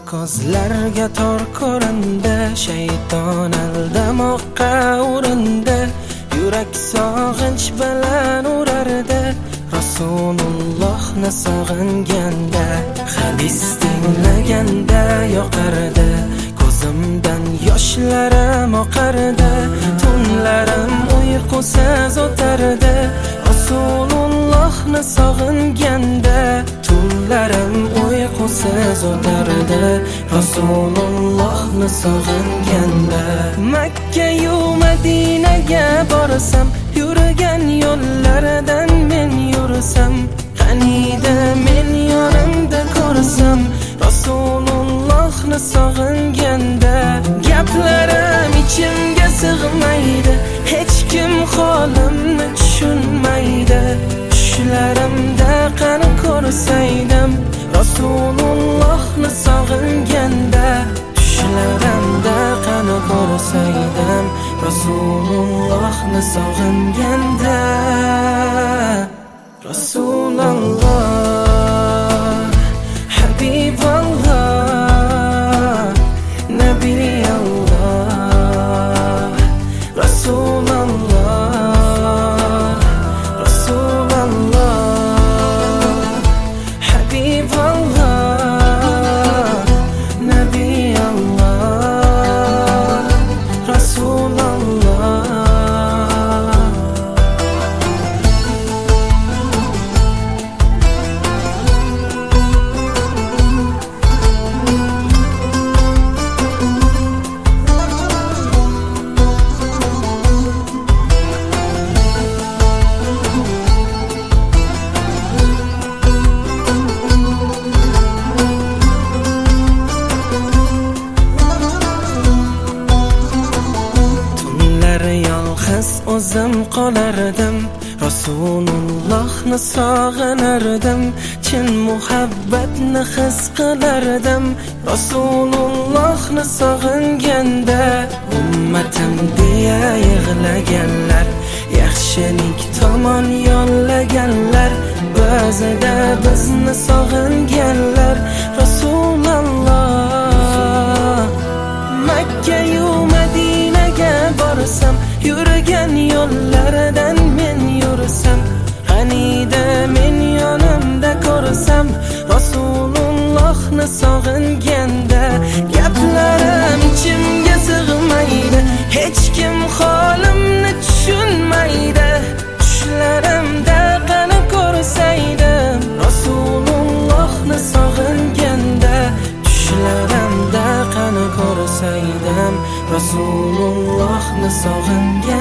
ko'zlarga tor ko'rindi, shayton aldamoqqa urindi. Yurak sog'inch bilan urardi, Rasulullohni sog'inganda. Hadis tinglaganda yoqardi, ko'zimdan yoshlarim oqardi. Tunlarim uyqusiz o'tardi, Rasulullohni sog'inganda. Tunlarim uyqusiz o'tardi, Rasulullohni sog'inganda. Makka-yu Madinaga borsam, yurgan yo'llaridan men yursam, qaniydi men yonimda ko'rsam, Rasulullohni sog'inganda. Gaplarim ichimga sig'maydi, hech kim holimni tushunmaydi. Tushlarimda qani ko'rsaydim, Rasulullohni sog'inganda. Tushlarimda qani ko'rsaydim, Rasulullohni sog'inganda. Rasululloh, Habiballoh, Nabiyalloh. Rasululloh, Rasululloh, Habiballoh, Nabiyalloh. Rasululloh. O'zim qolardim, Rasulullohni sog'inardim. Chin muhabbatni his qilardim, Rasulullohni sog'inganda. Ummatim deya yig'laganlar, yaxshilik tomon yo'llaganlar, ba'zida bizni sog'inganlar. Rasululloh, Makka-yu Madinaga borsam, yurgan yo'llaridan men yursam, qaniydi men yonimda ko'rsam, Rasulullohni sog'inganda. Gaplarim ichimga sig'maydi, hech kim holimni tushunmaydi. Tushlarimda qani ko'rsaydim, Rasulullohni sog'inganda. Tushlarimda qani ko'rsaydim, Rasulullohni sog'inganda.